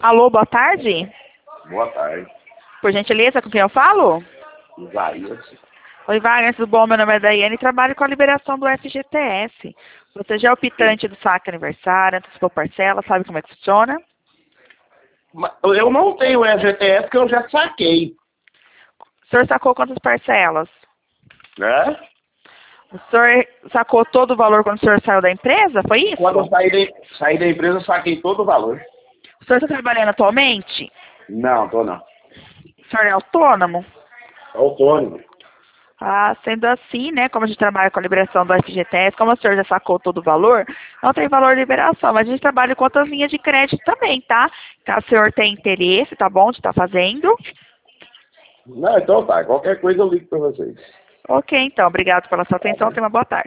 Alô, boa tarde. Boa tarde. Por gentileza, com quem eu falo? Isaías. Oi, Wagner, tudo bom? Meu nome é Daiane e trabalho com a liberação do FGTS. Você já é o optante do saque aniversário, antecipou parcela, sabe como é que funciona? Eu não tenho FGTS porque eu já saquei, O senhor sacou quantas parcelas? né? O senhor sacou todo o valor quando o senhor saiu da empresa? Foi isso? Quando eu saí da empresa, eu saquei todo o valor. O senhor está trabalhando atualmente? Não, tô não. O senhor é autônomo? Autônomo. Ah, sendo assim, né, como a gente trabalha com a liberação do FGTS, como o senhor já sacou todo o valor, não tem valor de liberação, mas a gente trabalha com outras linhas de crédito também, tá? Caso o senhor tenha interesse, tá bom, de estar fazendo. Não, então tá. Qualquer coisa eu ligo pra vocês. Ok, então, obrigado pela sua Tá atenção, bom. tenha uma boa tarde.